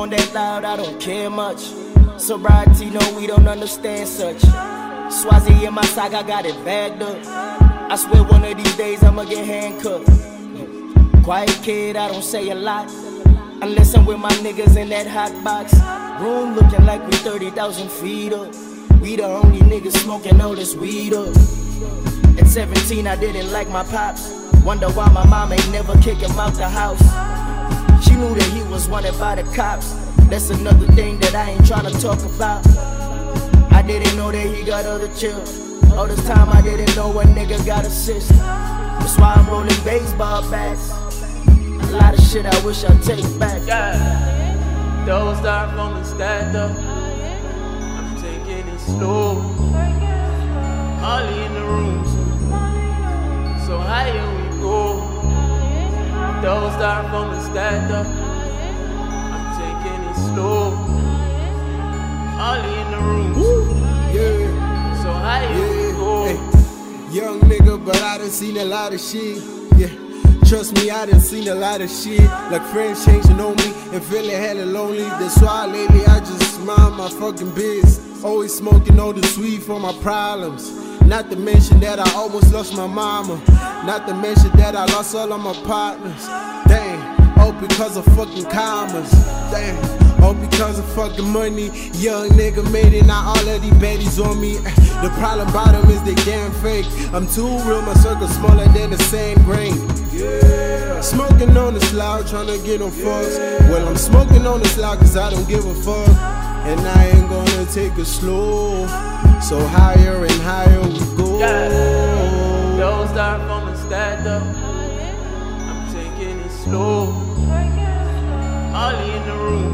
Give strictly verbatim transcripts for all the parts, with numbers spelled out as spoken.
sound that loud, I don't care much. Sobriety, no, we don't understand such. Swazi in my sock, I got it bagged up. I swear one of these days I'ma get handcuffed. Quiet kid, I don't say a lot, unless I'm with my niggas in that hot box. Room looking like we thirty thousand feet up. We the only niggas smoking all this weed up. At seventeen I didn't like my pops. Wonder why my mom ain't never kick him out the house. She knew that he was wanted by the cops. That's another thing that I ain't tryna talk about. I didn't know that he got other chills. All this time I didn't know a nigga got a sister. That's why I'm rolling baseball bats. A lot of shit I wish I'd take back. Yeah. Those styrofoam stacked up. I'm taking it slow. Ollie in the room, so higher we go. Those styrofoam stacked up. I'm taking it slow. Ollie in the room, yeah. so higher Yeah. we go. Hey. Young nigga, but I done seen a lot of shit. Yeah. Trust me, I done seen a lot of shit. Like friends changing on me and feeling hella lonely. That's why lately I just mind my fucking biz. Always smoking all the sweet for my problems. Not to mention that I almost lost my mama. Not to mention that I lost all of my partners. Dang, all because of fucking commas. Dang, all because of fucking money. Young nigga made it, now all of these baddies on me. The problem about them is they damn fake. I'm too real, my circle smaller than the sand grain. Yeah. Smoking on the loud, tryna get on fucks. Well, I'm smoking on the loud cause I don't give a fuck. And I ain't gonna take it slow. So higher and higher we go. Yeah. Those styrofoam stacked up. I'm taking it slow. Ollie in the room,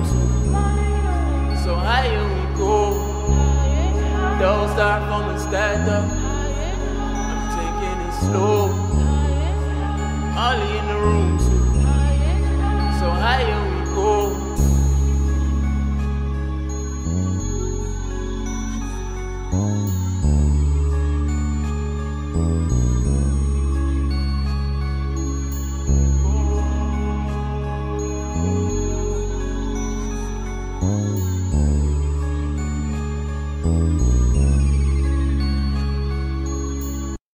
so higher we go. Those styrofoam stacked up. I'm taking it slow. Ollie in the room, so higher we go.